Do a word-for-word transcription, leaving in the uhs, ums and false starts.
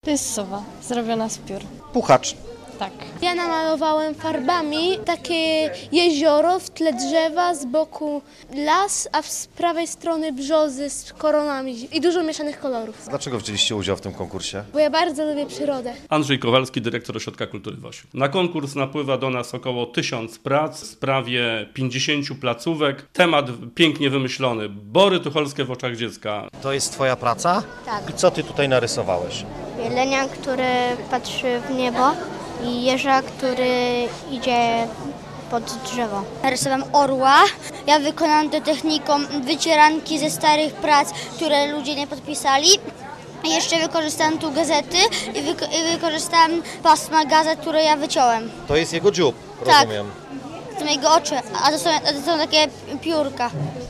To jest sowa, zrobiona z piór. Puchacz. Tak. Ja namalowałem farbami takie jezioro, w tle drzewa, z boku las, a z prawej strony brzozy z koronami i dużo mieszanych kolorów. Dlaczego wzięliście udział w tym konkursie? Bo ja bardzo lubię przyrodę. Andrzej Kowalski, dyrektor Ośrodka Kultury w Osiu. Na konkurs napływa do nas około tysiąc prac z prawie pięćdziesięciu placówek. Temat pięknie wymyślony. Bory tucholskie w oczach dziecka. To jest twoja praca? Tak. I co ty tutaj narysowałeś? Jelenia, który patrzy w niebo i jeża, który idzie pod drzewo. Narysowałam orła. Ja wykonałam to techniką wycieranki ze starych prac, które ludzie nie podpisali. I jeszcze wykorzystałam tu gazety i, wyko- i wykorzystałam pasma gazet, które ja wyciąłem. To jest jego dziób, Tak. rozumiem. To są jego oczy, a to są, a to są takie piórka.